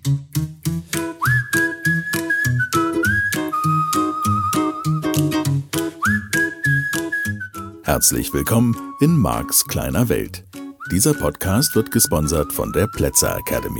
Herzlich willkommen in Marks kleiner Welt. Dieser Podcast wird gesponsert von der Plätzer Academy.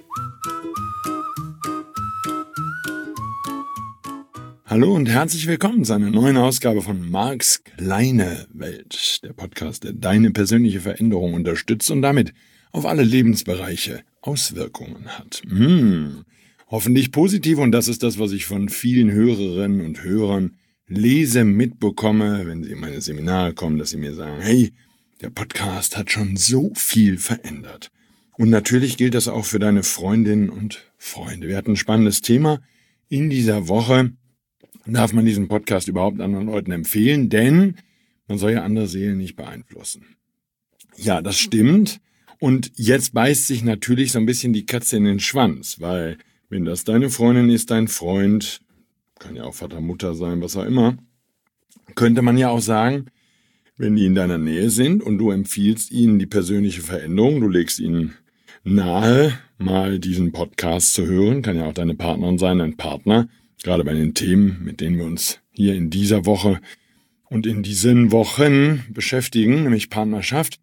Hallo und herzlich willkommen zu einer neuen Ausgabe von Marks kleine Welt, der Podcast, der deine persönliche Veränderung unterstützt und damit auf alle Lebensbereiche Auswirkungen hat. Hoffentlich positiv, und das ist das, was ich von vielen Hörerinnen und Hörern lese, mitbekomme, wenn sie in meine Seminare kommen, dass sie mir sagen, hey, der Podcast hat schon so viel verändert. Und natürlich gilt das auch für deine Freundinnen und Freunde. Wir hatten ein spannendes Thema in dieser Woche. Darf man diesen Podcast überhaupt anderen Leuten empfehlen? Denn man soll ja andere Seelen nicht beeinflussen. Ja, das stimmt. Und jetzt beißt sich natürlich so ein bisschen die Katze in den Schwanz, weil wenn das deine Freundin ist, dein Freund, kann ja auch Vater, Mutter sein, was auch immer, könnte man ja auch sagen, wenn die in deiner Nähe sind und du empfiehlst ihnen die persönliche Veränderung, du legst ihnen nahe, mal diesen Podcast zu hören, kann ja auch deine Partnerin sein, dein Partner, gerade bei den Themen, mit denen wir uns hier in dieser Woche und in diesen Wochen beschäftigen, nämlich Partnerschaft.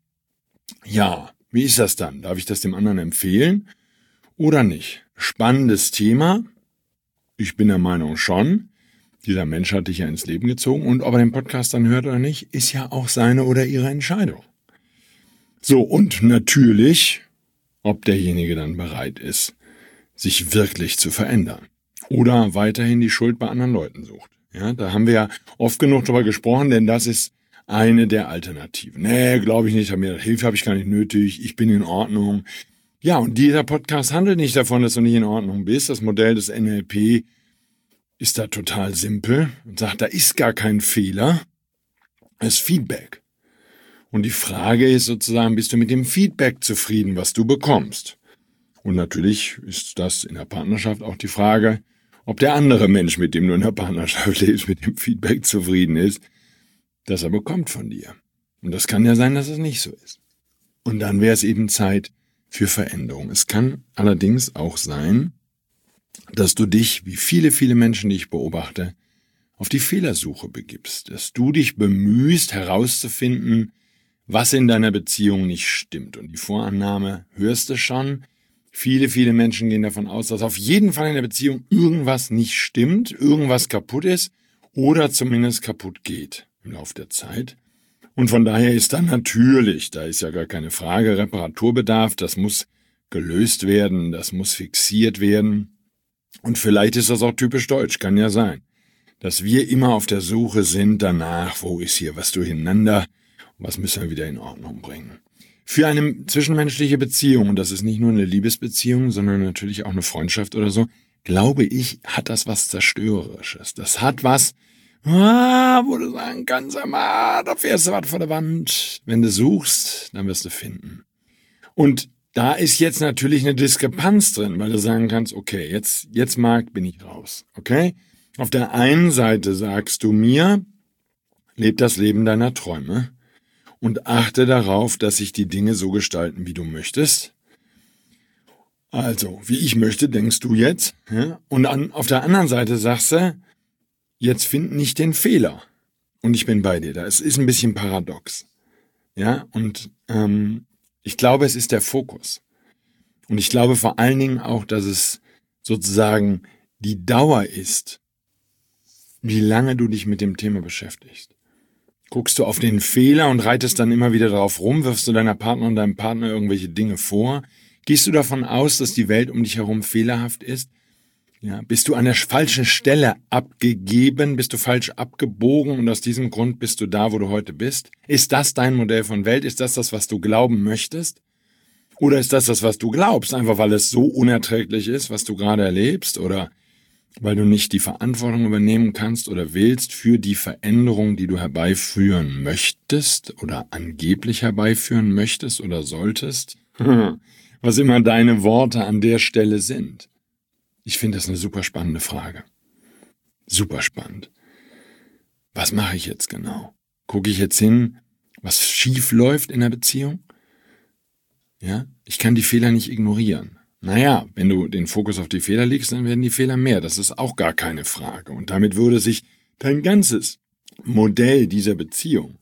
Ja, wie ist das dann? Darf ich das dem anderen empfehlen oder nicht? Spannendes Thema. Ich bin der Meinung schon. Dieser Mensch hat dich ja ins Leben gezogen, und ob er den Podcast dann hört oder nicht, ist ja auch seine oder ihre Entscheidung. So, und natürlich, ob derjenige dann bereit ist, sich wirklich zu verändern oder weiterhin die Schuld bei anderen Leuten sucht. Ja, da haben wir ja oft genug drüber gesprochen, denn das ist eine der Alternativen. Nee, glaube ich nicht, Hilfe habe ich gar nicht nötig, ich bin in Ordnung. Ja, und dieser Podcast handelt nicht davon, dass du nicht in Ordnung bist. Das Modell des NLP ist da total simpel und sagt, da ist gar kein Fehler, es ist Feedback. Und die Frage ist sozusagen, bist du mit dem Feedback zufrieden, was du bekommst? Und natürlich ist das in der Partnerschaft auch die Frage, ob der andere Mensch, mit dem du in der Partnerschaft lebst, mit dem Feedback zufrieden ist, das er bekommt von dir. Und das kann ja sein, dass es nicht so ist. Und dann wäre es eben Zeit für Veränderung. Es kann allerdings auch sein, dass du dich, wie viele, viele Menschen, die ich beobachte, auf die Fehlersuche begibst, dass du dich bemühst, herauszufinden, was in deiner Beziehung nicht stimmt. Und die Vorannahme hörst du schon. Viele, viele Menschen gehen davon aus, dass auf jeden Fall in der Beziehung irgendwas nicht stimmt, irgendwas kaputt ist oder zumindest kaputt geht im Laufe der Zeit. Und von daher ist dann natürlich, da ist ja gar keine Frage, Reparaturbedarf, das muss gelöst werden, das muss fixiert werden. Und vielleicht ist das auch typisch deutsch, kann ja sein, dass wir immer auf der Suche sind danach, wo ist hier was durcheinander, was müssen wir wieder in Ordnung bringen. Für eine zwischenmenschliche Beziehung, und das ist nicht nur eine Liebesbeziehung, sondern natürlich auch eine Freundschaft oder so, glaube ich, hat das was Zerstörerisches. Das hat was, wo du sagen kannst, da fährst du was vor der Wand. Wenn du suchst, dann wirst du finden. Und da ist jetzt natürlich eine Diskrepanz drin, weil du sagen kannst, okay, jetzt Marc, bin ich raus, okay? Auf der einen Seite sagst du mir, leb das Leben deiner Träume und achte darauf, dass sich die Dinge so gestalten, wie du möchtest. Also, wie ich möchte, denkst du jetzt. Ja? Und auf der anderen Seite sagst du, jetzt find nicht den Fehler. Und ich bin bei dir. Es ist ein bisschen paradox. Ja, und ich glaube, es ist der Fokus. Und ich glaube vor allen Dingen auch, dass es sozusagen die Dauer ist, wie lange du dich mit dem Thema beschäftigst. Guckst du auf den Fehler und reitest dann immer wieder darauf rum, wirfst du deiner Partnerin und deinem Partner irgendwelche Dinge vor? Gehst du davon aus, dass die Welt um dich herum fehlerhaft ist? Ja, bist du an der falschen Stelle abgegeben? Bist du falsch abgebogen und aus diesem Grund bist du da, wo du heute bist? Ist das dein Modell von Welt? Ist das, was du glauben möchtest? Oder ist das, was du glaubst, einfach weil es so unerträglich ist, was du gerade erlebst? Oder weil du nicht die Verantwortung übernehmen kannst oder willst für die Veränderung, die du herbeiführen möchtest oder angeblich herbeiführen möchtest oder solltest? Was immer deine Worte an der Stelle sind. Ich finde das eine super spannende Frage. Super spannend. Was mache ich jetzt genau? Gucke ich jetzt hin, was schief läuft in der Beziehung? Ja, ich kann die Fehler nicht ignorieren. Naja, wenn du den Fokus auf die Fehler legst, dann werden die Fehler mehr. Das ist auch gar keine Frage. Und damit würde sich dein ganzes Modell dieser Beziehung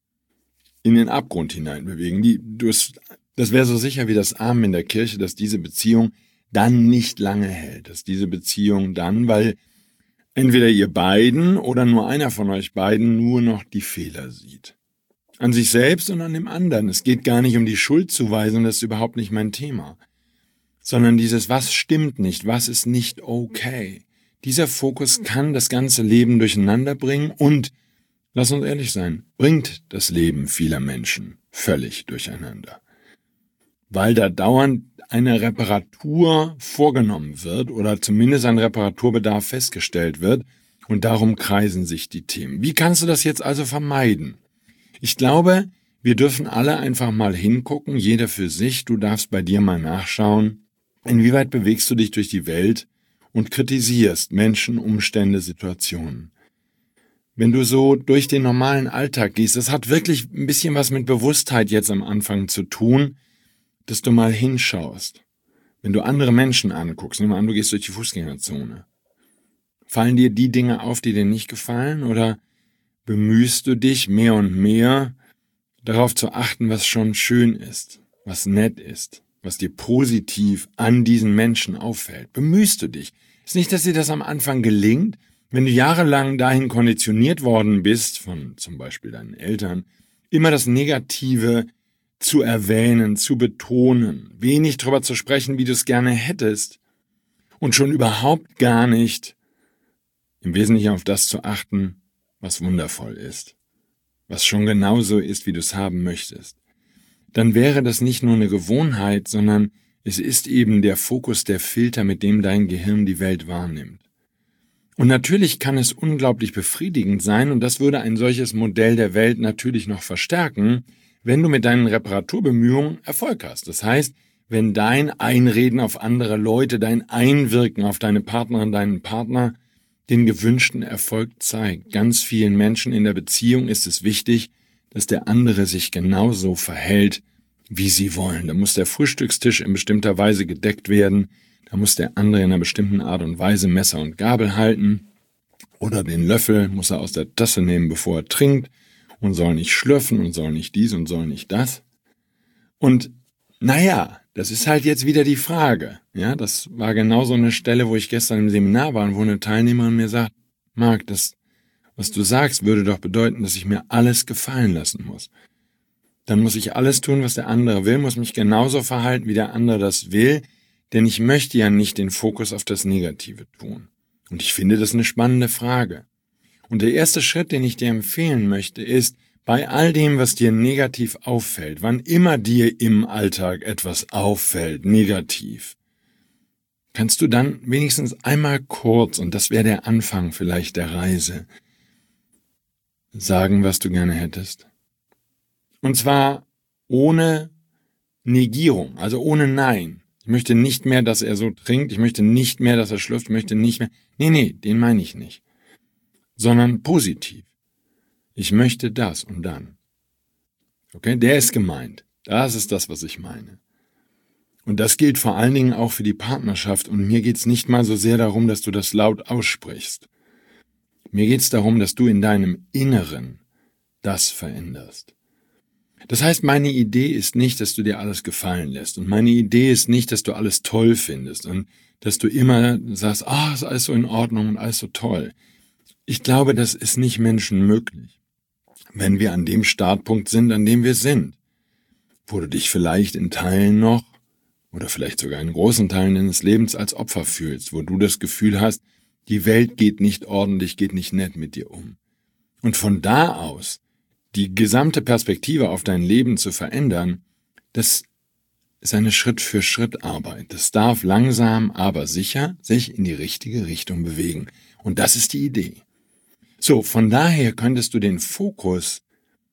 in den Abgrund hinein bewegen. Das wäre so sicher wie das Amen in der Kirche, dass diese Beziehung dann nicht lange hält. Dass diese Beziehung dann, weil entweder ihr beiden oder nur einer von euch beiden nur noch die Fehler sieht. An sich selbst und an dem anderen. Es geht gar nicht um die Schuldzuweisung, das ist überhaupt nicht mein Thema. Sondern dieses, was stimmt nicht, was ist nicht okay. Dieser Fokus kann das ganze Leben durcheinander bringen und, lass uns ehrlich sein, bringt das Leben vieler Menschen völlig durcheinander. Weil da dauernd eine Reparatur vorgenommen wird oder zumindest ein Reparaturbedarf festgestellt wird und darum kreisen sich die Themen. Wie kannst du das jetzt also vermeiden? Ich glaube, wir dürfen alle einfach mal hingucken, jeder für sich. Du darfst bei dir mal nachschauen, inwieweit bewegst du dich durch die Welt und kritisierst Menschen, Umstände, Situationen. Wenn du so durch den normalen Alltag gehst, das hat wirklich ein bisschen was mit Bewusstheit jetzt am Anfang zu tun, dass du mal hinschaust. Wenn du andere Menschen anguckst, nimm mal an, du gehst durch die Fußgängerzone. Fallen dir die Dinge auf, die dir nicht gefallen, oder bemühst du dich mehr und mehr darauf zu achten, was schon schön ist, was nett ist, was dir positiv an diesen Menschen auffällt? Bemühst du dich? Ist nicht, dass dir das am Anfang gelingt, wenn du jahrelang dahin konditioniert worden bist, von zum Beispiel deinen Eltern, immer das Negative zu erwähnen, zu betonen, wenig darüber zu sprechen, wie du es gerne hättest und schon überhaupt gar nicht im Wesentlichen auf das zu achten, was wundervoll ist, was schon genauso ist, wie du es haben möchtest. Dann wäre das nicht nur eine Gewohnheit, sondern es ist eben der Fokus, der Filter, mit dem dein Gehirn die Welt wahrnimmt. Und natürlich kann es unglaublich befriedigend sein, und das würde ein solches Modell der Welt natürlich noch verstärken, wenn du mit deinen Reparaturbemühungen Erfolg hast. Das heißt, wenn dein Einreden auf andere Leute, dein Einwirken auf deine Partnerin, deinen Partner den gewünschten Erfolg zeigt. Ganz vielen Menschen in der Beziehung ist es wichtig, dass der andere sich genauso verhält, wie sie wollen. Da muss der Frühstückstisch in bestimmter Weise gedeckt werden, da muss der andere in einer bestimmten Art und Weise Messer und Gabel halten oder den Löffel muss er aus der Tasse nehmen, bevor er trinkt und soll nicht schlürfen und soll nicht dies und soll nicht das. Und naja, das ist halt jetzt wieder die Frage. Ja, das war genau so eine Stelle, wo ich gestern im Seminar war und wo eine Teilnehmerin mir sagt, Marc, das, was du sagst, würde doch bedeuten, dass ich mir alles gefallen lassen muss. Dann muss ich alles tun, was der andere will, muss mich genauso verhalten, wie der andere das will, denn ich möchte ja nicht den Fokus auf das Negative tun. Und ich finde das eine spannende Frage. Und der erste Schritt, den ich dir empfehlen möchte, ist, bei all dem, was dir negativ auffällt, wann immer dir im Alltag etwas auffällt, negativ, kannst du dann wenigstens einmal kurz, und das wäre der Anfang vielleicht der Reise, sagen, was du gerne hättest. Und zwar ohne Negierung, also ohne Nein. Ich möchte nicht mehr, dass er so trinkt, ich möchte nicht mehr, dass er schlürft, ich möchte nicht mehr, nee, den meine ich nicht, sondern positiv. Ich möchte das und dann. Okay, der ist gemeint. Das ist das, was ich meine. Und das gilt vor allen Dingen auch für die Partnerschaft. Und mir geht's nicht mal so sehr darum, dass du das laut aussprichst. Mir geht's darum, dass du in deinem Inneren das veränderst. Das heißt, meine Idee ist nicht, dass du dir alles gefallen lässt. Und meine Idee ist nicht, dass du alles toll findest und dass du immer sagst, ist alles so in Ordnung und alles so toll. Ich glaube, das ist nicht menschenmöglich, wenn wir an dem Startpunkt sind, an dem wir sind, wo du dich vielleicht in Teilen noch oder vielleicht sogar in großen Teilen deines Lebens als Opfer fühlst, wo du das Gefühl hast, die Welt geht nicht ordentlich, geht nicht nett mit dir um. Und von da aus die gesamte Perspektive auf dein Leben zu verändern, das ist eine Schritt-für-Schritt-Arbeit. Das darf langsam, aber sicher sich in die richtige Richtung bewegen. Und das ist die Idee. So, von daher könntest du den Fokus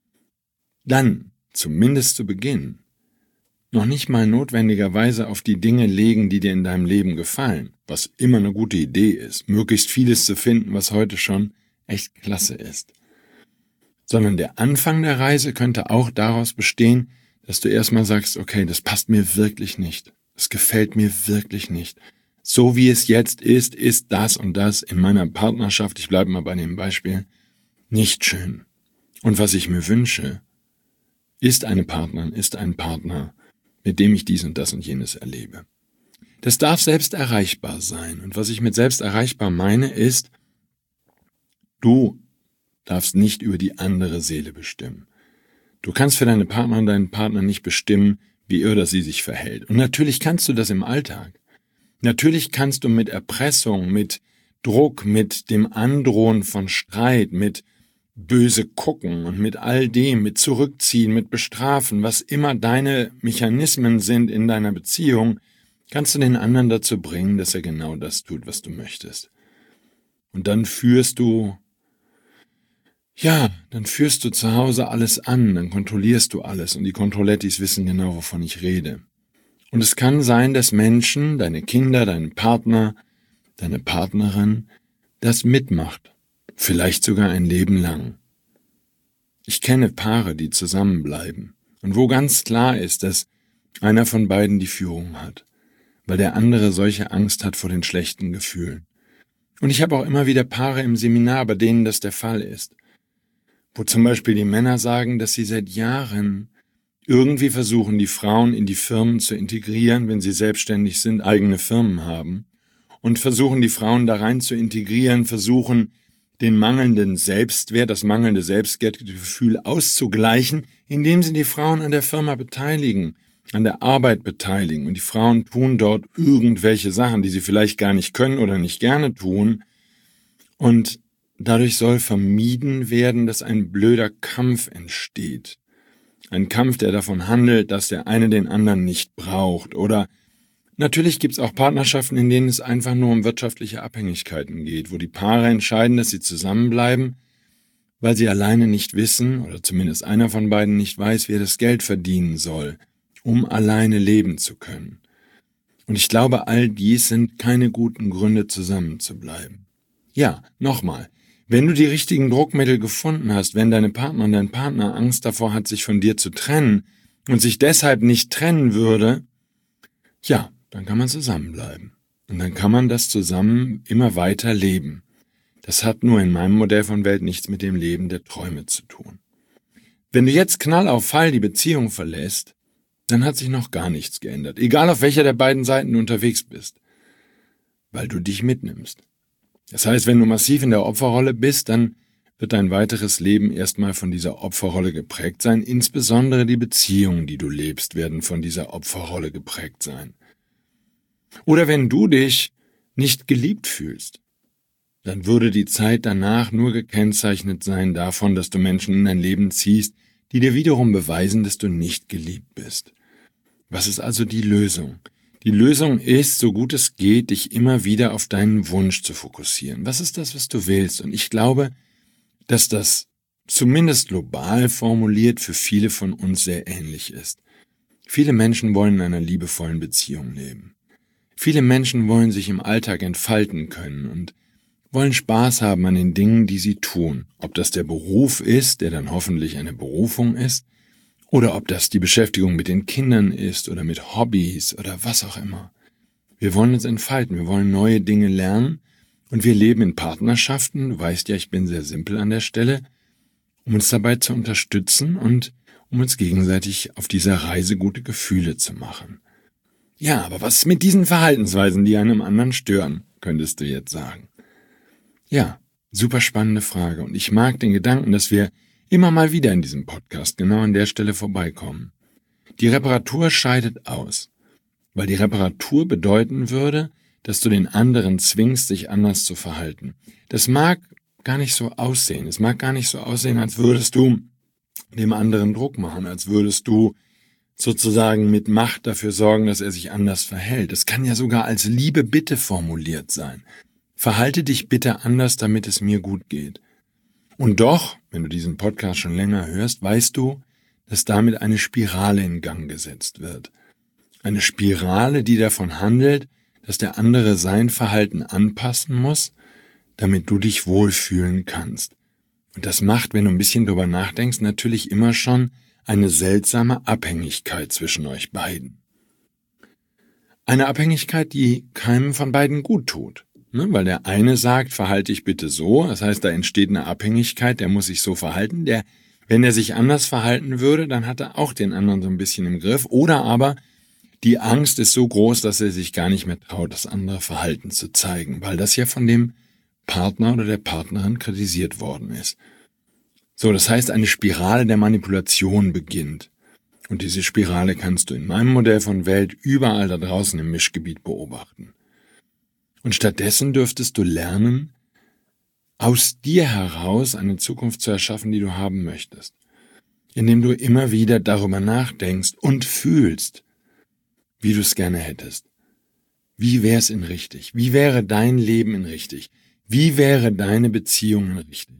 dann, zumindest zu Beginn, noch nicht mal notwendigerweise auf die Dinge legen, die dir in deinem Leben gefallen, was immer eine gute Idee ist, möglichst vieles zu finden, was heute schon echt klasse ist. Sondern der Anfang der Reise könnte auch daraus bestehen, dass du erstmal sagst, okay, das passt mir wirklich nicht. Das gefällt mir wirklich nicht. So wie es jetzt ist das und das in meiner Partnerschaft, ich bleibe mal bei dem Beispiel, nicht schön. Und was ich mir wünsche, ist eine Partnerin, ist ein Partner, mit dem ich dies und das und jenes erlebe. Das darf selbst erreichbar sein. Und was ich mit selbst erreichbar meine, ist, du darfst nicht über die andere Seele bestimmen. Du kannst für deine Partnerin, deinen Partner nicht bestimmen, wie er oder sie sich verhält. Und natürlich kannst du das im Alltag. Natürlich kannst du mit Erpressung, mit Druck, mit dem Androhen von Streit, mit böse gucken und mit all dem, mit zurückziehen, mit bestrafen, was immer deine Mechanismen sind in deiner Beziehung, kannst du den anderen dazu bringen, dass er genau das tut, was du möchtest. Und dann führst du zu Hause alles an, dann kontrollierst du alles und die Kontrollettis wissen genau, wovon ich rede. Und es kann sein, dass Menschen, deine Kinder, dein Partner, deine Partnerin, das mitmacht. Vielleicht sogar ein Leben lang. Ich kenne Paare, die zusammenbleiben und wo ganz klar ist, dass einer von beiden die Führung hat, weil der andere solche Angst hat vor den schlechten Gefühlen. Und ich habe auch immer wieder Paare im Seminar, bei denen das der Fall ist, wo zum Beispiel die Männer sagen, dass sie seit Jahren irgendwie versuchen, die Frauen in die Firmen zu integrieren, wenn sie selbstständig sind, eigene Firmen haben, und versuchen, die Frauen da rein zu integrieren, versuchen, den mangelnden Selbstwert, das mangelnde Selbstwertgefühl auszugleichen, indem sie die Frauen an der Firma beteiligen, an der Arbeit beteiligen. Und die Frauen tun dort irgendwelche Sachen, die sie vielleicht gar nicht können oder nicht gerne tun. Und dadurch soll vermieden werden, dass ein blöder Kampf entsteht. Ein Kampf, der davon handelt, dass der eine den anderen nicht braucht. Oder natürlich gibt es auch Partnerschaften, in denen es einfach nur um wirtschaftliche Abhängigkeiten geht, wo die Paare entscheiden, dass sie zusammenbleiben, weil sie alleine nicht wissen, oder zumindest einer von beiden nicht weiß, wie er das Geld verdienen soll, um alleine leben zu können. Und ich glaube, all dies sind keine guten Gründe, zusammenzubleiben. Ja, nochmal. Wenn du die richtigen Druckmittel gefunden hast, wenn deine Partnerin, dein Partner Angst davor hat, sich von dir zu trennen und sich deshalb nicht trennen würde, ja, dann kann man zusammenbleiben. Und dann kann man das zusammen immer weiter leben. Das hat nur in meinem Modell von Welt nichts mit dem Leben der Träume zu tun. Wenn du jetzt Knall auf Fall die Beziehung verlässt, dann hat sich noch gar nichts geändert, egal auf welcher der beiden Seiten du unterwegs bist, weil du dich mitnimmst. Das heißt, wenn du massiv in der Opferrolle bist, dann wird dein weiteres Leben erstmal von dieser Opferrolle geprägt sein. Insbesondere die Beziehungen, die du lebst, werden von dieser Opferrolle geprägt sein. Oder wenn du dich nicht geliebt fühlst, dann würde die Zeit danach nur gekennzeichnet sein davon, dass du Menschen in dein Leben ziehst, die dir wiederum beweisen, dass du nicht geliebt bist. Was ist also die Lösung? Die Lösung ist, so gut es geht, dich immer wieder auf deinen Wunsch zu fokussieren. Was ist das, was du willst? Und ich glaube, dass das zumindest global formuliert für viele von uns sehr ähnlich ist. Viele Menschen wollen in einer liebevollen Beziehung leben. Viele Menschen wollen sich im Alltag entfalten können und wollen Spaß haben an den Dingen, die sie tun. Ob das der Beruf ist, der dann hoffentlich eine Berufung ist, oder ob das die Beschäftigung mit den Kindern ist oder mit Hobbys oder was auch immer. Wir wollen uns entfalten, wir wollen neue Dinge lernen und wir leben in Partnerschaften, du weißt ja, ich bin sehr simpel an der Stelle, um uns dabei zu unterstützen und um uns gegenseitig auf dieser Reise gute Gefühle zu machen. Ja, aber was ist mit diesen Verhaltensweisen, die einem anderen stören, könntest du jetzt sagen. Ja, super spannende Frage und ich mag den Gedanken, dass wir immer mal wieder in diesem Podcast genau an der Stelle vorbeikommen. Die Reparatur scheidet aus, weil die Reparatur bedeuten würde, dass du den anderen zwingst, sich anders zu verhalten. Das mag gar nicht so aussehen. Es mag gar nicht so aussehen, als würdest du dem anderen Druck machen, als würdest du sozusagen mit Macht dafür sorgen, dass er sich anders verhält. Es kann ja sogar als liebe Bitte formuliert sein. Verhalte dich bitte anders, damit es mir gut geht. Und doch, wenn du diesen Podcast schon länger hörst, weißt du, dass damit eine Spirale in Gang gesetzt wird. Eine Spirale, die davon handelt, dass der andere sein Verhalten anpassen muss, damit du dich wohlfühlen kannst. Und das macht, wenn du ein bisschen drüber nachdenkst, natürlich immer schon eine seltsame Abhängigkeit zwischen euch beiden. eine Abhängigkeit, die keinem von beiden gut tut. Ne? Weil der eine sagt, verhalte dich bitte so, das heißt, da entsteht eine Abhängigkeit, der muss sich so verhalten, wenn er sich anders verhalten würde, dann hat er auch den anderen so ein bisschen im Griff. Oder aber die Angst ist so groß, dass er sich gar nicht mehr traut, das andere Verhalten zu zeigen, weil das ja von dem Partner oder der Partnerin kritisiert worden ist. So, das heißt, eine Spirale der Manipulation beginnt. Und diese Spirale kannst du in meinem Modell von Welt überall da draußen im Mischgebiet beobachten. Und stattdessen dürftest du lernen, aus dir heraus eine Zukunft zu erschaffen, die du haben möchtest. Indem du immer wieder darüber nachdenkst und fühlst, wie du es gerne hättest. Wie wäre es in richtig? Wie wäre dein Leben in richtig? Wie wäre deine Beziehung in richtig?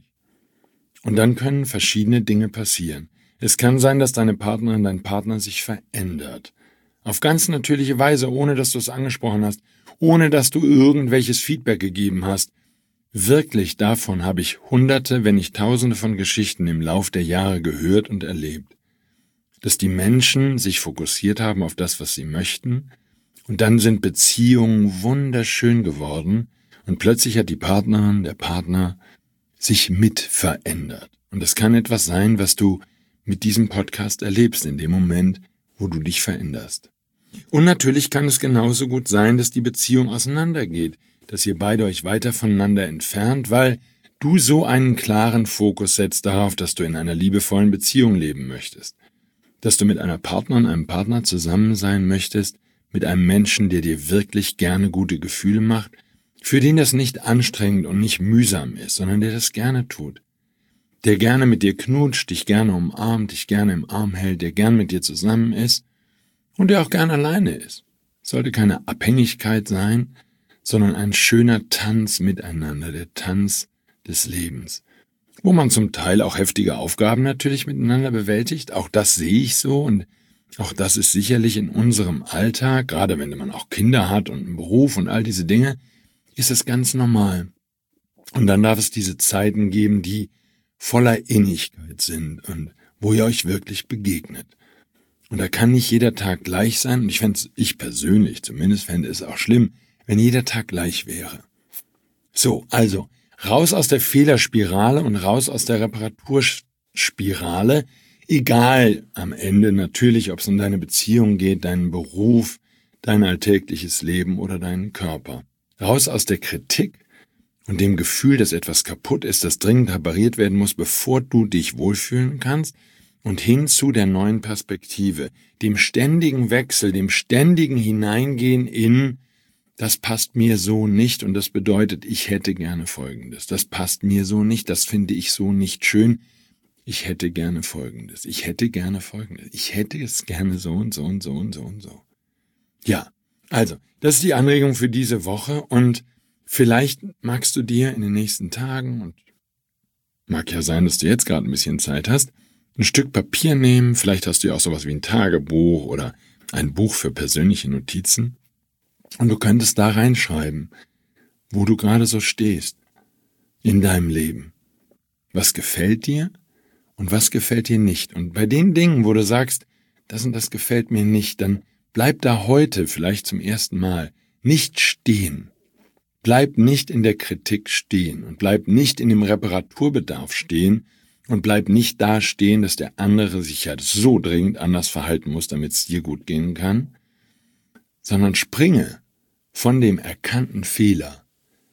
Und dann können verschiedene Dinge passieren. Es kann sein, dass deine Partnerin, dein Partner sich verändert. Auf ganz natürliche Weise, ohne dass du es angesprochen hast, ohne dass du irgendwelches Feedback gegeben hast. Wirklich davon habe ich Hunderte, wenn nicht Tausende von Geschichten im Lauf der Jahre gehört und erlebt. Dass die Menschen sich fokussiert haben auf das, was sie möchten, und dann sind Beziehungen wunderschön geworden und plötzlich hat die Partnerin, der Partner sich mit verändert. Und es kann etwas sein, was du mit diesem Podcast erlebst in dem Moment, wo du dich veränderst. Und natürlich kann es genauso gut sein, dass die Beziehung auseinandergeht, dass ihr beide euch weiter voneinander entfernt, weil du so einen klaren Fokus setzt darauf, dass du in einer liebevollen Beziehung leben möchtest. Dass du mit einer Partnerin, einem Partner zusammen sein möchtest, mit einem Menschen, der dir wirklich gerne gute Gefühle macht, für den das nicht anstrengend und nicht mühsam ist, sondern der das gerne tut. Der gerne mit dir knutscht, dich gerne umarmt, dich gerne im Arm hält, der gern mit dir zusammen ist und der auch gern alleine ist. Es sollte keine Abhängigkeit sein, sondern ein schöner Tanz miteinander, der Tanz des Lebens, wo man zum Teil auch heftige Aufgaben natürlich miteinander bewältigt. Auch das sehe ich so und auch das ist sicherlich in unserem Alltag, gerade wenn man auch Kinder hat und einen Beruf und all diese Dinge, ist es ganz normal. Und dann darf es diese Zeiten geben, die voller Innigkeit sind und wo ihr euch wirklich begegnet. Und da kann nicht jeder Tag gleich sein und ich persönlich zumindest fände es auch schlimm, wenn jeder Tag gleich wäre. So, also, raus aus der Fehlerspirale und raus aus der Reparaturspirale, egal am Ende natürlich, ob es um deine Beziehung geht, deinen Beruf, dein alltägliches Leben oder deinen Körper. Raus aus der Kritik und dem Gefühl, dass etwas kaputt ist, das dringend repariert werden muss, bevor du dich wohlfühlen kannst, und hin zu der neuen Perspektive, dem ständigen Wechsel, dem ständigen Hineingehen in das passt mir so nicht und das bedeutet, ich hätte gerne Folgendes. Das passt mir so nicht, das finde ich so nicht schön. Ich hätte gerne Folgendes. Ich hätte gerne Folgendes. Ich hätte es gerne so und so und so und so und so. Ja, also, das ist die Anregung für diese Woche und vielleicht magst du dir in den nächsten Tagen, und mag ja sein, dass du jetzt gerade ein bisschen Zeit hast, ein Stück Papier nehmen. Vielleicht hast du ja auch sowas wie ein Tagebuch oder ein Buch für persönliche Notizen. Und du könntest da reinschreiben, wo du gerade so stehst in deinem Leben. Was gefällt dir und was gefällt dir nicht? Und bei den Dingen, wo du sagst, das und das gefällt mir nicht, dann bleib da heute, vielleicht zum ersten Mal, nicht stehen. Bleib nicht in der Kritik stehen und bleib nicht in dem Reparaturbedarf stehen und bleib nicht da stehen, dass der andere sich ja so dringend anders verhalten muss, damit es dir gut gehen kann, sondern springe von dem erkannten Fehler,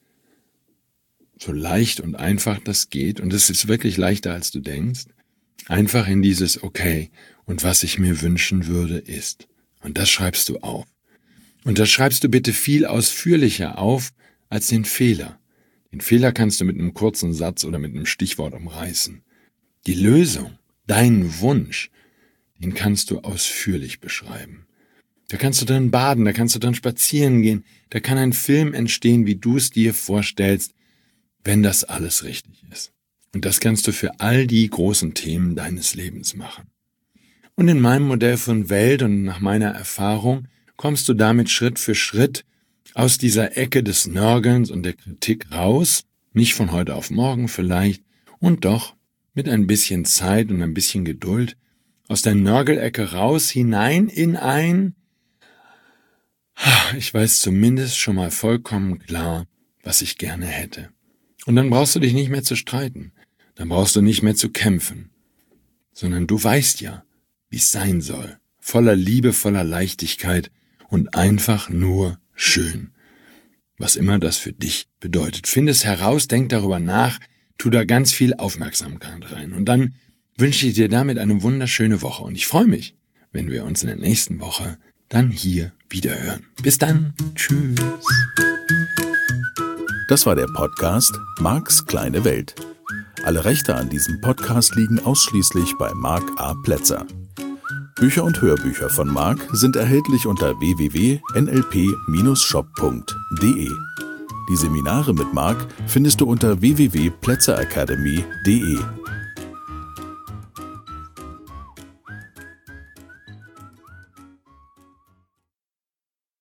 so leicht und einfach das geht, und es ist wirklich leichter, als du denkst, einfach in dieses Okay, und was ich mir wünschen würde, ist. Und das schreibst du auf. Und das schreibst du bitte viel ausführlicher auf als den Fehler. Den Fehler kannst du mit einem kurzen Satz oder mit einem Stichwort umreißen. Die Lösung, deinen Wunsch, den kannst du ausführlich beschreiben. Da kannst du drin baden, da kannst du drin spazieren gehen, da kann ein Film entstehen, wie du es dir vorstellst, wenn das alles richtig ist. Und das kannst du für all die großen Themen deines Lebens machen. Und in meinem Modell von Welt und nach meiner Erfahrung kommst du damit Schritt für Schritt aus dieser Ecke des Nörgelns und der Kritik raus, nicht von heute auf morgen vielleicht, und doch mit ein bisschen Zeit und ein bisschen Geduld, aus der Nörgelecke raus, hinein in ein Ich weiß zumindest schon mal vollkommen klar, was ich gerne hätte. Und dann brauchst du dich nicht mehr zu streiten. Dann brauchst du nicht mehr zu kämpfen. Sondern du weißt ja, wie es sein soll. Voller Liebe, voller Leichtigkeit und einfach nur schön. Was immer das für dich bedeutet. Find es heraus, denk darüber nach, tu da ganz viel Aufmerksamkeit rein. Und dann wünsche ich dir damit eine wunderschöne Woche. Und ich freue mich, wenn wir uns in der nächsten Woche dann hier wieder hören. Bis dann. Tschüss. Das war der Podcast Marks kleine Welt. Alle Rechte an diesem Podcast liegen ausschließlich bei Mark A. Plätzer. Bücher und Hörbücher von Mark sind erhältlich unter www.nlp-shop.de. Die Seminare mit Mark findest du unter www.plätzeracademy.de.